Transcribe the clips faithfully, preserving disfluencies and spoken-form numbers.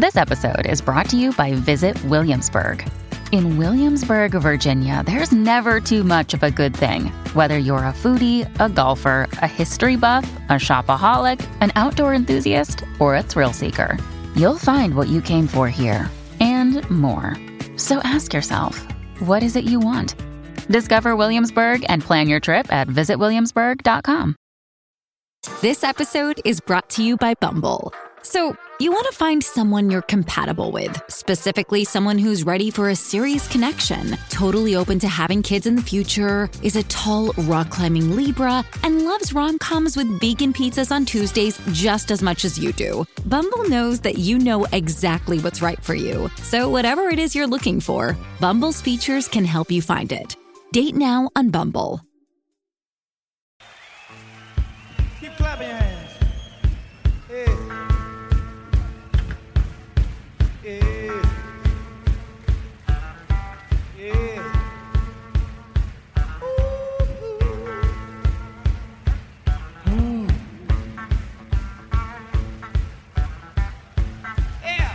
This episode is brought to you by Visit Williamsburg. In Williamsburg, Virginia, there's never too much of a good thing. Whether you're a foodie, a golfer, a history buff, a shopaholic, an outdoor enthusiast, or a thrill seeker, you'll find what you came for here and more. So ask yourself, what is it you want? Discover Williamsburg and plan your trip at visit williamsburg dot com. This episode is brought to you by Bumble. So, you want to find someone you're compatible with, specifically someone who's ready for a serious connection, totally open to having kids in the future, is a tall, rock-climbing Libra, and loves rom-coms with vegan pizzas on Tuesdays just as much as you do. Bumble knows that you know exactly what's right for you. So whatever it is you're looking for, Bumble's features can help you find it. Date now on Bumble. Keep clapping your hands. Yeah. Yeah. Yeah. Ooh, ooh. Yeah.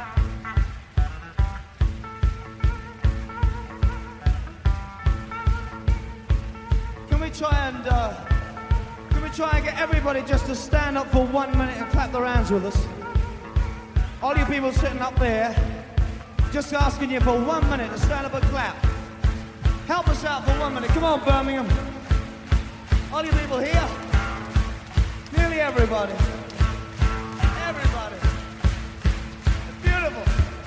Can we try and uh, can we try and get everybody just to stand up for one minute and clap their hands with us? All you people sitting up there, just asking you for one minute to stand up and clap. Help us out for one minute. Come on, Birmingham. All you people here, nearly everybody. Everybody. It's beautiful.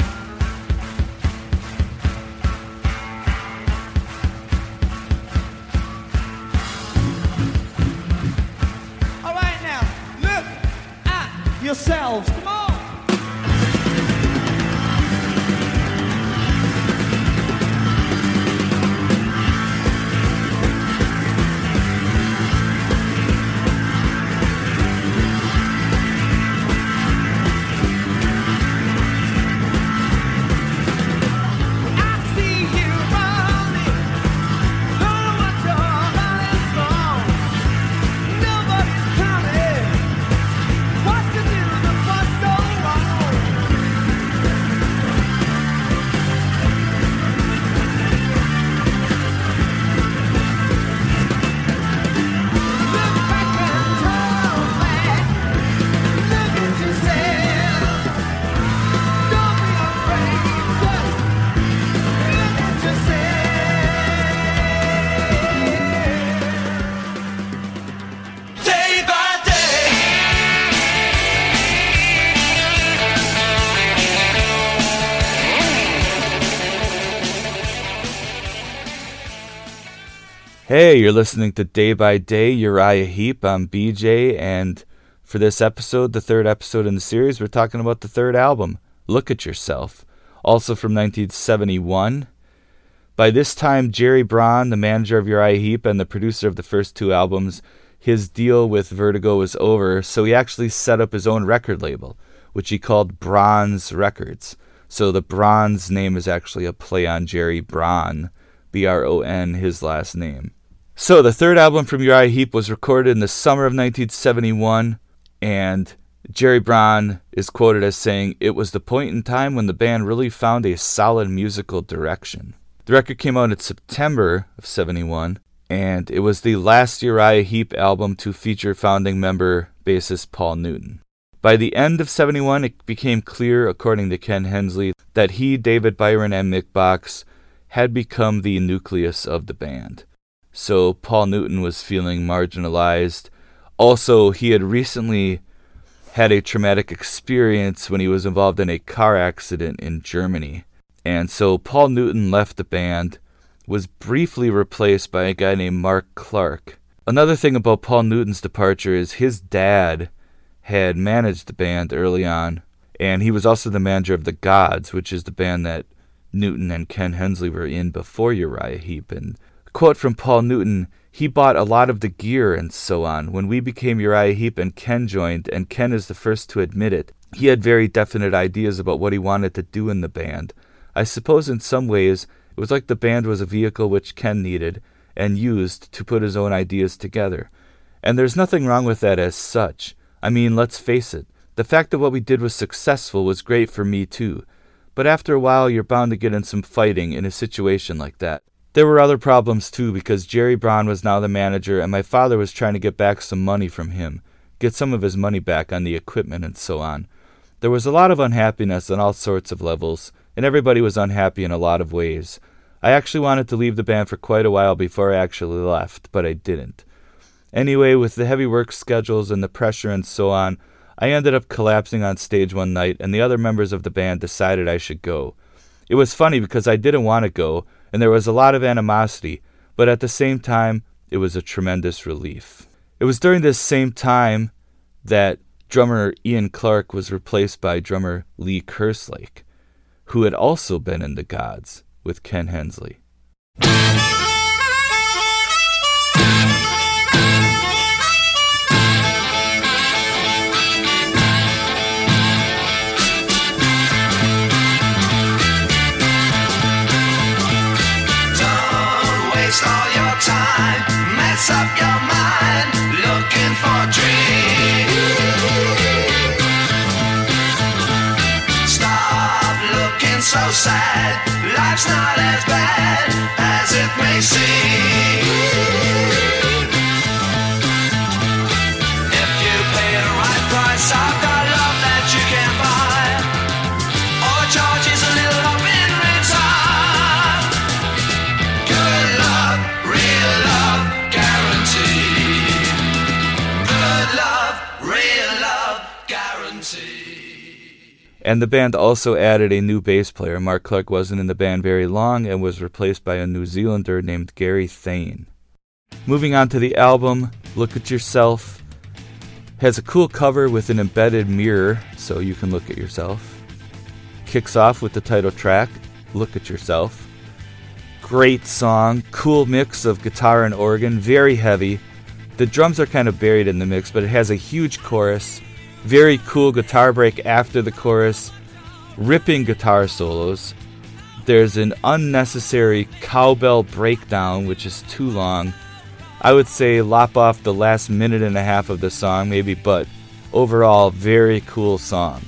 All right now, look at yourselves. Come on. Hey, you're listening to Day by Day, Uriah Heep. I'm B J, and for this episode, the third episode in the series, we're talking about the third album, Look at Yourself, also from nineteen seventy-one. By this time, Jerry Braun, the manager of Uriah Heep and the producer of the first two albums, his deal with Vertigo was over, so he actually set up his own record label, which he called Bronze Records. So the Bronze name is actually a play on Jerry Braun, B R O N, his last name. So the third album from Uriah Heep was recorded in the summer of nineteen seventy-one, and Jerry Braun is quoted as saying, "It was the point in time when the band really found a solid musical direction." The record came out in September of seventy-one, and it was the last Uriah Heep album to feature founding member bassist Paul Newton. By the end of seventy-one, it became clear, according to Ken Hensley, that he, David Byron, and Mick Box had become the nucleus of the band. So Paul Newton was feeling marginalized. Also, he had recently had a traumatic experience when he was involved in a car accident in Germany. And so Paul Newton left the band, was briefly replaced by a guy named Mark Clark. Another thing about Paul Newton's departure is his dad had managed the band early on, and he was also the manager of The Gods, which is the band that Newton and Ken Hensley were in before Uriah Heep. And quote from Paul Newton, "He bought a lot of the gear and so on. When we became Uriah Heep and Ken joined, and Ken is the first to admit it, he had very definite ideas about what he wanted to do in the band. I suppose in some ways it was like the band was a vehicle which Ken needed and used to put his own ideas together. And there's nothing wrong with that as such. I mean, let's face it, The fact that what we did was successful was great for me too, but after a while you're bound to get in some fighting in a situation like that. There were other problems too, because Jerry Braun was now the manager and my father was trying to get back some money from him, get some of his money back on the equipment and so on. There was a lot of unhappiness on all sorts of levels, and everybody was unhappy in a lot of ways. I actually wanted to leave the band for quite a while before I actually left, but I didn't. Anyway, with the heavy work schedules and the pressure and so on, I ended up collapsing on stage one night, and the other members of the band decided I should go. It was funny because I didn't want to go, and there was a lot of animosity, but at the same time, it was a tremendous relief. It was during this same time that drummer Ian Clark was replaced by drummer Lee Kerslake, who had also been in The Gods with Ken Hensley. Waste all your time, mess up your mind, looking for dreams. Stop looking so sad, life's not as bad as it may seem. If you pay the right price, I've got love that you can't buy. All the charges a little love in return. Good love, real love, guaranteed. Good love, real love, guaranteed. And the band also added a new bass player. Mark Clark wasn't in the band very long and was replaced by a New Zealander named Gary Thane. Moving on to the album, Look at Yourself has a cool cover with an embedded mirror so you can look at yourself. Kicks off with the title track, Look at Yourself. Great song, cool mix of guitar and organ, very heavy. The drums are kind of buried in the mix, but it has a huge chorus. Very cool guitar break after the chorus, ripping guitar solos. There's an unnecessary cowbell breakdown, which is too long. I would say lop off the last minute and a half of the song, maybe, but overall, very cool song.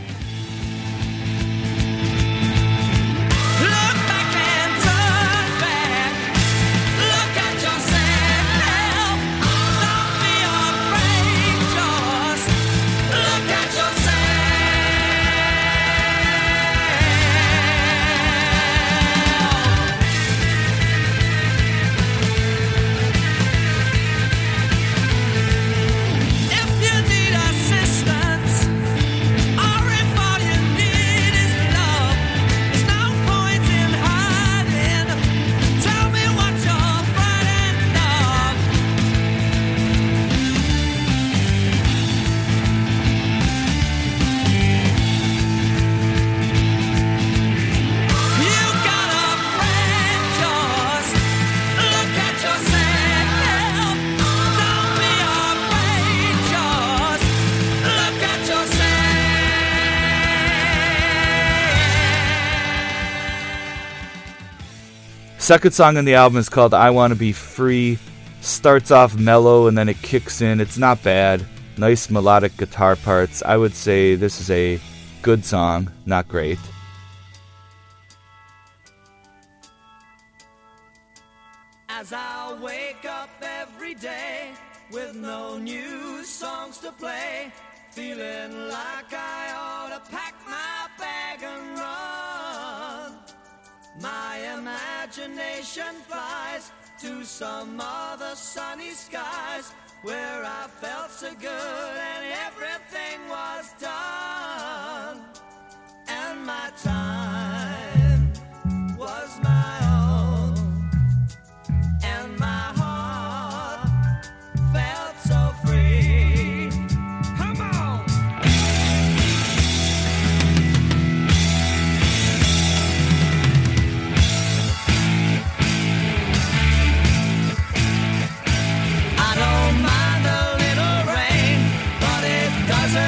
Second song on the album is called I Want to Be Free. Starts off mellow and then it kicks in. It's not bad. Nice melodic guitar parts. I would say this is a good song, not great. As I wake up every day with no new songs to play, feeling like I ought to pack my bag and run. My imagination flies to some other sunny skies where I felt so good and everything was done. And my time was my own. And my heart felt so free. Come on! I don't mind a little rain, but it doesn't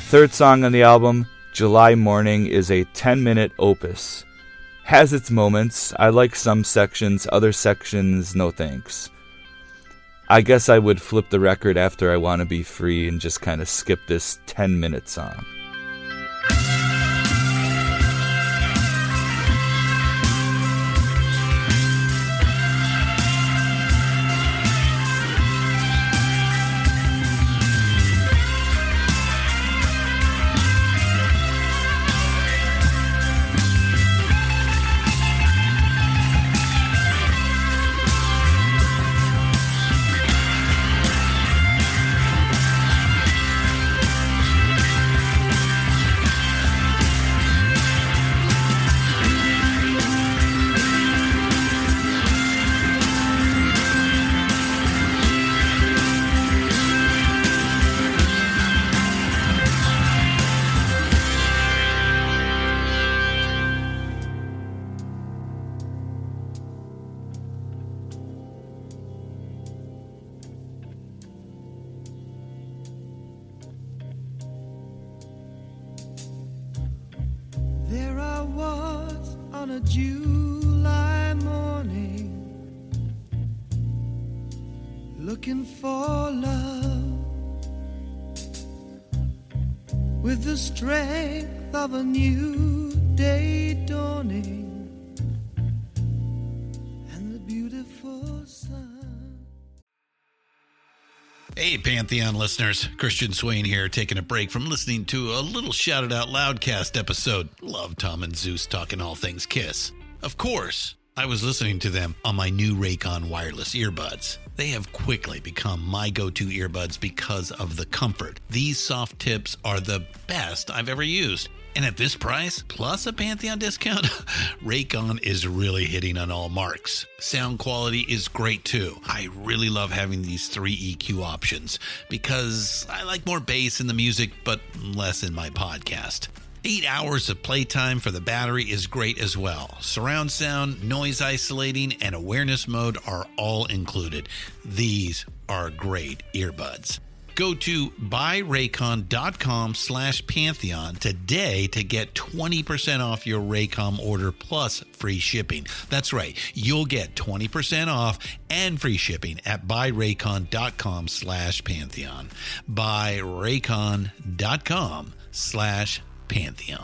Third song on the album, July Morning, is a ten-minute opus. Has its moments. I like some sections, other sections, no thanks. I guess I would flip the record after I Want to Be Free and just kind of skip this ten-minute song. There I was on a July morning, looking for love with the strength of a new day dawning and the beautiful sun. Hey, Pantheon listeners. Christian Swain here, taking a break from listening to a little Shout It Out Loudcast episode. Love Tom and Zeus talking all things Kiss. Of course, I was listening to them on my new Raycon wireless earbuds. They have quickly become my go-to earbuds because of the comfort. These soft tips are the best I've ever used. And at this price, plus a Pantheon discount, Raycon is really hitting on all marks. Sound quality is great too. I really love having these three E Q options because I like more bass in the music, but less in my podcast. Eight hours of playtime for the battery is great as well. Surround sound, noise isolating, and awareness mode are all included. These are great earbuds. Go to buyraycon.com slash Pantheon today to get twenty percent off your Raycom order plus free shipping. That's right. You'll get twenty percent off and free shipping at buyraycon.com slash Pantheon. buyraycon.com slash Pantheon.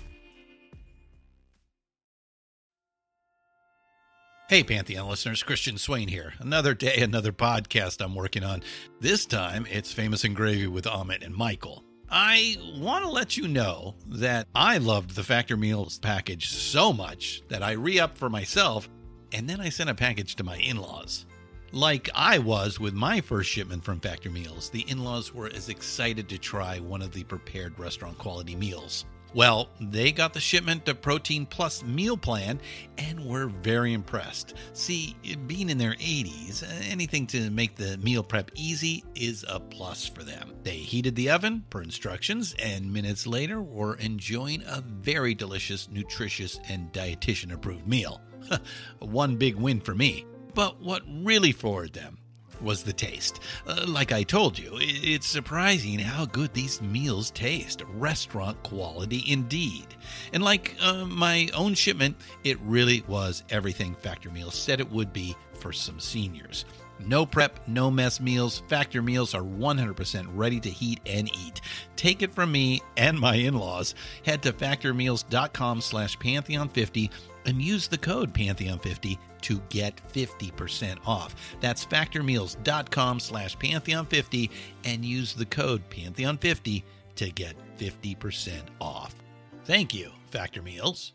Hey, Pantheon listeners, Christian Swain here. Another day, another podcast I'm working on. This time, it's Famous and Gravy with Amit and Michael. I want to let you know that I loved the Factor Meals package so much that I re-upped for myself, and then I sent a package to my in-laws. Like I was with my first shipment from Factor Meals, the in-laws were as excited to try one of the prepared restaurant quality meals. Well, they got the shipment to Protein Plus meal plan and were very impressed. See, being in their eighties, anything to make the meal prep easy is a plus for them. They heated the oven per instructions and minutes later were enjoying a very delicious, nutritious, and dietitian-approved meal. One big win for me. But what really floored them was the taste. Uh, like I told you, it's surprising how good these meals taste. Restaurant quality indeed. And like uh, my own shipment, it really was everything Factor Meals said it would be for some seniors. No prep, no mess meals. Factor Meals are one hundred percent ready to heat and eat. Take it from me and my in-laws. Head to factormeals.com slash Pantheon fifty and use the code Pantheon fifty to get fifty percent off. That's factormeals.com slash Pantheon fifty and use the code Pantheon fifty to get fifty percent off. Thank you, Factor Meals.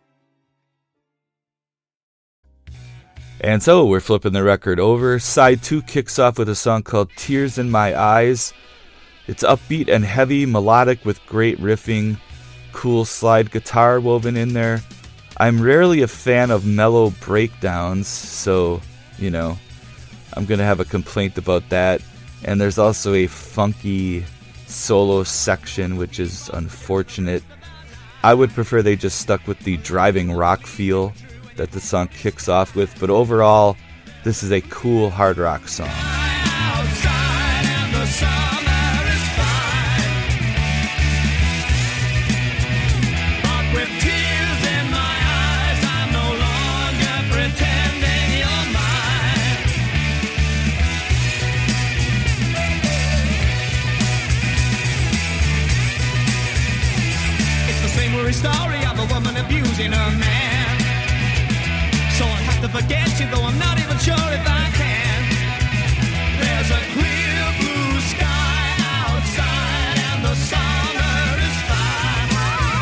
And so we're flipping the record over. Side two kicks off with a song called Tears in My Eyes. It's upbeat and heavy, melodic with great riffing, cool slide guitar woven in there. I'm rarely a fan of mellow breakdowns, so, you know, I'm going to have a complaint about that. And there's also a funky solo section, which is unfortunate. I would prefer they just stuck with the driving rock feel that the song kicks off with, but overall, this is a cool hard rock song. Outside and the summer is fine. in a man. So I have to forget you, though I'm not even sure if I can. There's a clear blue sky outside, and the summer is fine.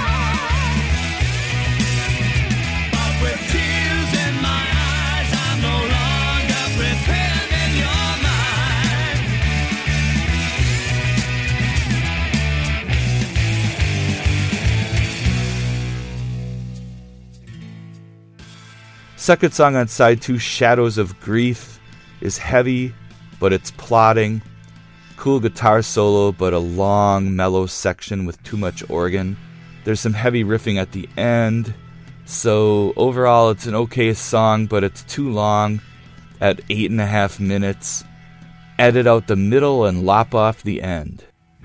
But with tears in my eyes, I'm no longer pretending you're mine. Second song on side two, Shadows of Grief, is heavy, but it's plodding. Cool guitar solo, but a long, mellow section with too much organ. There's some heavy riffing at the end. So overall, it's an okay song, but it's too long at eight and a half minutes. Edit out the middle and lop off the end.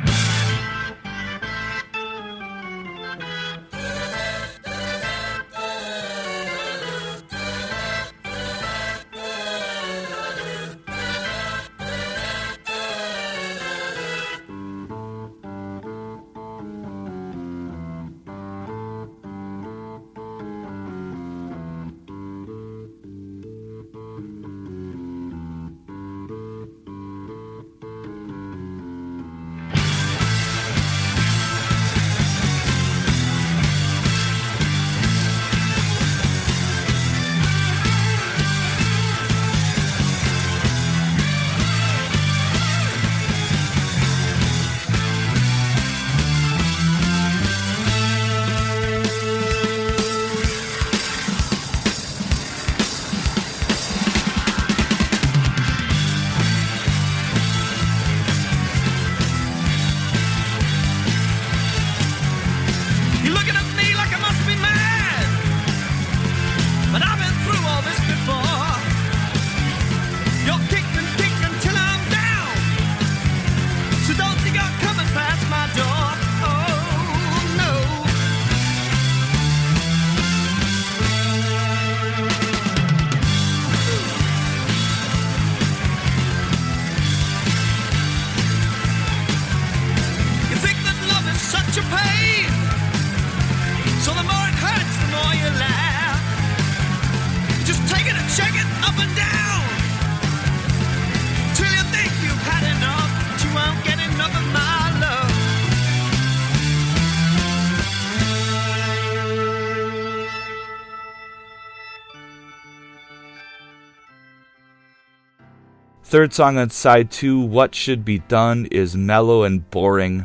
Third song on side two, What Should Be Done, is mellow and boring.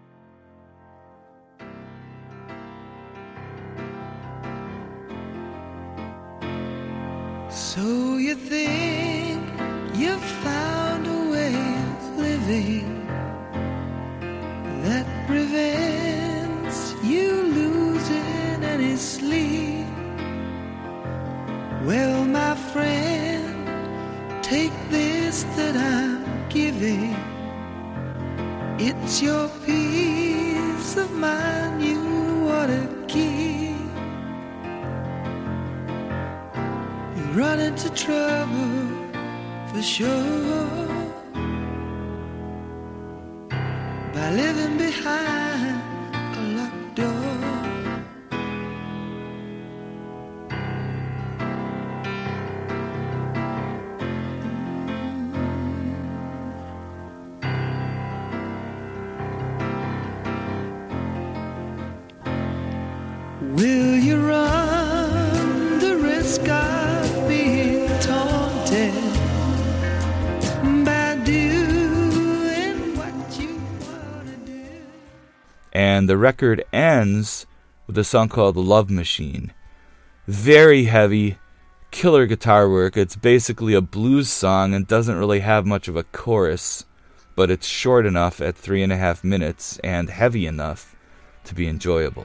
So you think you've found a way of living that prevents you losing any sleep? Well, my friend, take this that I'm giving. It's your peace of mind you want to keep. You run into trouble for sure by living behind a locked door. Will you run the risk of being taunted by doing what you want to do? And the record ends with a song called Love Machine. Very heavy, killer guitar work. It's basically a blues song and doesn't really have much of a chorus, but it's short enough at three and a half minutes and heavy enough to be enjoyable.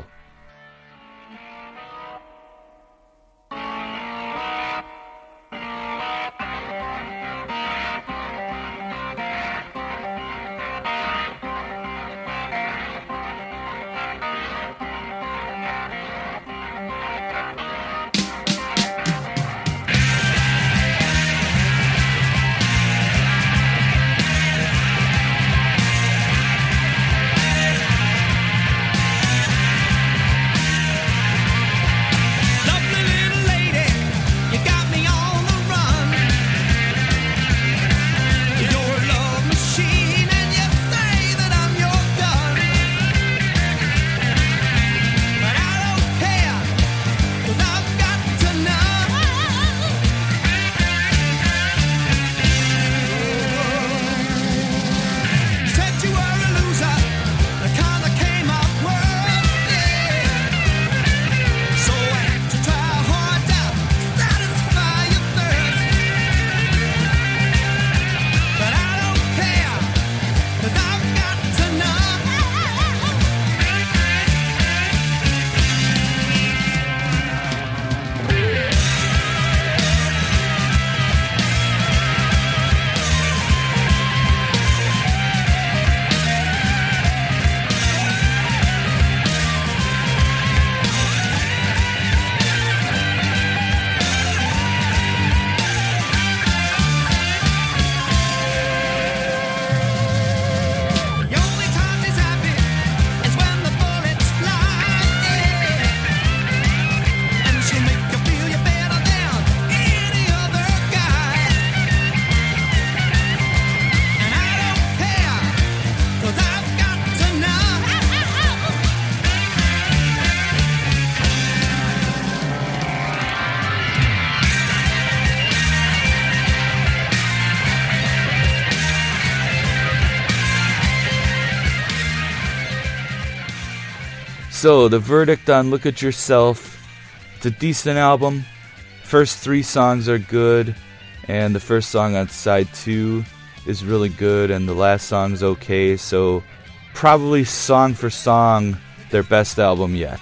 So, the verdict on Look at Yourself, it's a decent album. First three songs are good, and the first song on side two is really good, and the last song's okay, so probably song for song, their best album yet.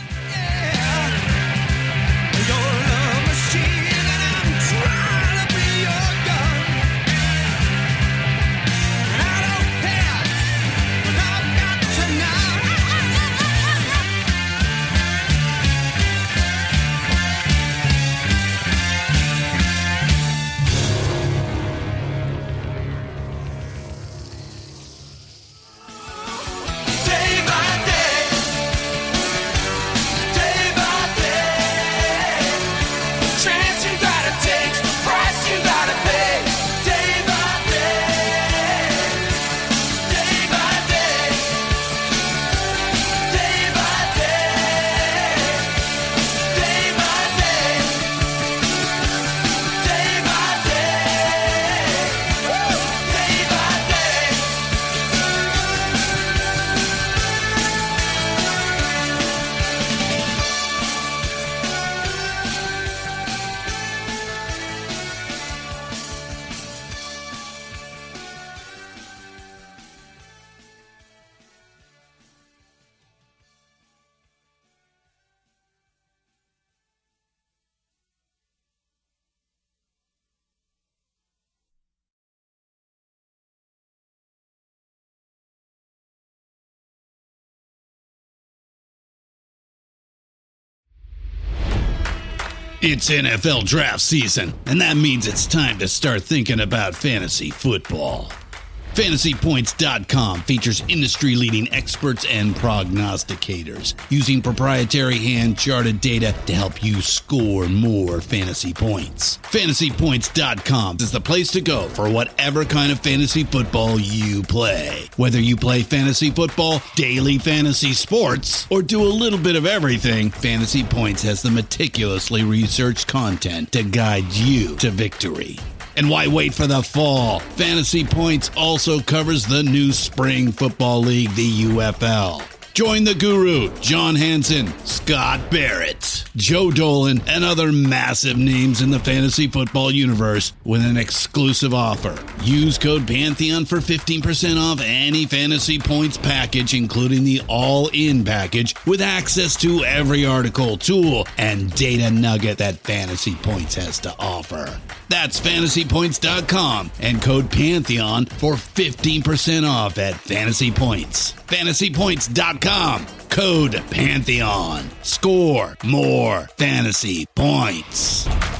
It's N F L draft season, and that means it's time to start thinking about fantasy football. Fantasy Points dot com features industry-leading experts and prognosticators using proprietary hand-charted data to help you score more fantasy points. Fantasy Points dot com is the place to go for whatever kind of fantasy football you play. Whether you play fantasy football, daily fantasy sports, or do a little bit of everything, Fantasy Points has the meticulously researched content to guide you to victory. And why wait for the fall? Fantasy Points also covers the new spring football league, the U F L. Join the guru, John Hansen, Scott Barrett, Joe Dolan, and other massive names in the fantasy football universe with an exclusive offer. Use code Pantheon for fifteen percent off any Fantasy Points package, including the all-in package, with access to every article, tool, and data nugget that Fantasy Points has to offer. That's Fantasy Points dot com and code Pantheon for fifteen percent off at Fantasy Points. Fantasy Points dot com, code Pantheon. Score more fantasy points.